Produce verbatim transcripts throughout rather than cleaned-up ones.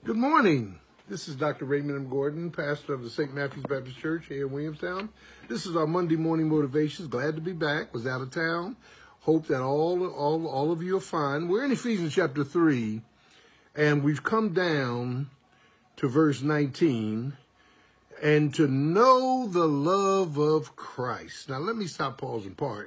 Good morning. This is Doctor Raymond M. Gordon, pastor of the Saint Matthew's Baptist Church here in Williamstown. This is our Monday morning motivations. Glad to be back. Was out of town. Hope that all, all, all of you are fine. We're in Ephesians chapter three, and we've come down to verse nineteen, and to know the love of Christ. Now, let me stop, pause, and part.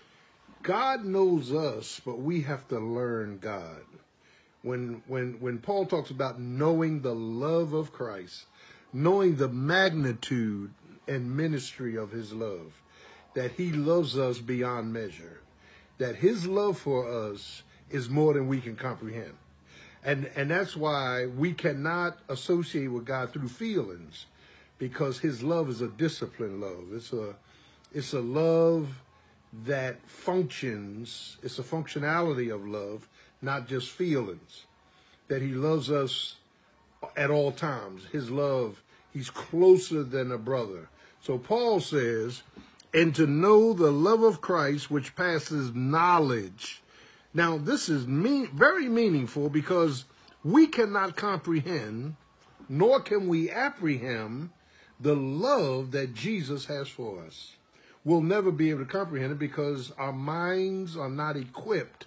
God knows us, but we have to learn God. When when when Paul talks about knowing the love of Christ, knowing the magnitude and ministry of his love, that he loves us beyond measure, that his love for us is more than we can comprehend. And and that's why we cannot associate with God through feelings, because his love is a disciplined love. It's a it's a love that functions, it's a functionality of love, not just feelings, that he loves us at all times. His love, he's closer than a brother. So Paul says, and to know the love of Christ, which passes knowledge. Now, this is mean, very meaningful, because we cannot comprehend, nor can we apprehend the love that Jesus has for us. We'll never be able to comprehend it because our minds are not equipped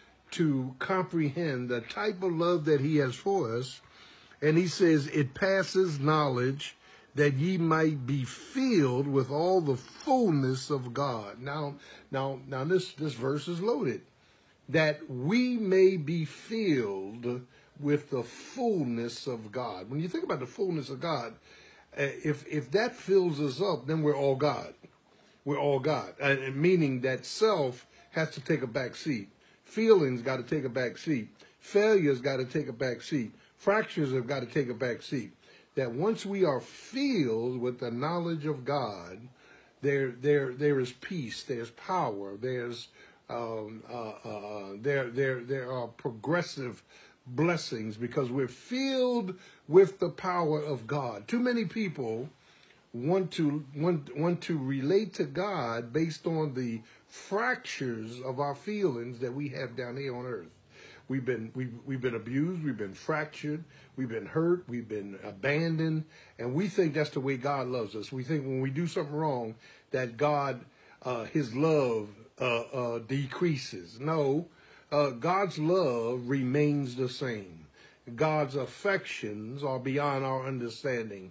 to comprehend the type of love that he has for us. And he says, it passes knowledge, that ye might be filled with all the fullness of God. Now, now, now this, this verse is loaded. That we may be filled with the fullness of God. When you think about the fullness of God, if, if that fills us up, then we're all God. We're all God, and meaning that self has to take a back seat. Feelings got to take a back seat. Failures got to take a back seat. Fractures have got to take a back seat. That once we are filled with the knowledge of God, there, there, there is peace. There's power. There's, um, uh, uh, there, there, there are progressive blessings because we're filled with the power of God. Too many people want to want want to relate to God based on the fractures of our feelings that we have down here on earth. We've been we've we've been abused, we've been fractured, we've been hurt, we've been abandoned, and we think that's the way God loves us. We think when we do something wrong that God, uh, his love uh, uh, decreases. No, uh, God's love remains the same. God's affections are beyond our understanding.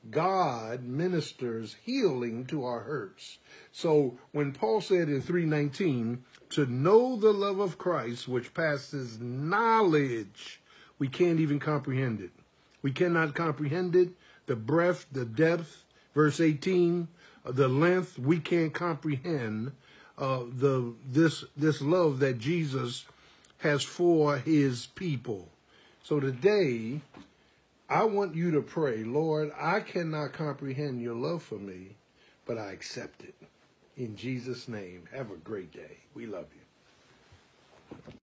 God ministers healing to our hurts. So when Paul said in three nineteen, to know the love of Christ, which passes knowledge, we can't even comprehend it. We cannot comprehend it. The breadth, the depth, verse eighteen, the length, we can't comprehend uh, the this this love that Jesus has for his people. So today, I want you to pray, Lord, I cannot comprehend your love for me, but I accept it. In Jesus' name, have a great day. We love you.